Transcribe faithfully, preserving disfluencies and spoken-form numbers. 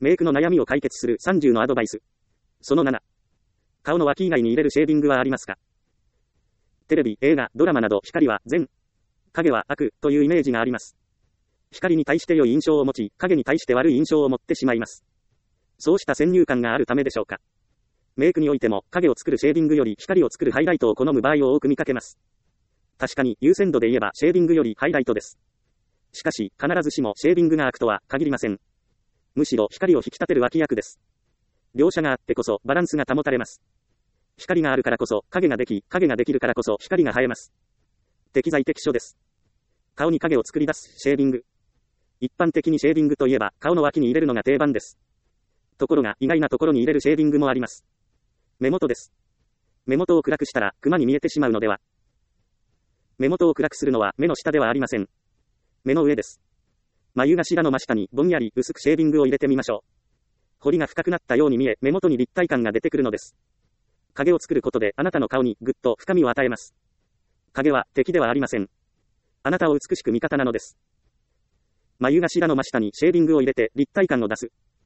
メイクの悩みを解決するさんじゅうのアドバイス。そのなな。顔の脇以外に入れるシェービングはありますか？テレビ、映画、ドラマなど光は善、影は悪というイメージがあります。光に対して良い印象を持ち、影に対して悪い印象を持ってしまいます。そうした先入観があるためでしょうか。メイクにおいても影を作るシェービングより光を作るハイライトを好む場合を多く見かけます。確かに優先度で言えばシェービングよりハイライトです。しかし必ずしもシェービングが悪とは限りません。むしろ光を引き立てる脇役です。両者があってこそバランスが保たれます。光があるからこそ影ができ、影ができるからこそ光が映えます。適材適所です。顔に影を作り出すシェービング。一般的にシェービングといえば顔の脇に入れるのが定番です。ところが意外なところに入れるシェービングもあります。目元です。目元を暗くしたらクマに見えてしまうのでは。目元を暗くするのは目の下ではありません。目の上です。眉頭の真下にぼんやり薄くシェービングを入れてみましょう。彫りが深くなったように見え、目元に立体感が出てくるのです。影を作ることであなたの顔にぐっと深みを与えます。影は敵ではありません。あなたを美しく味方なのです。眉頭の真下にシェービングを入れて立体感を出す。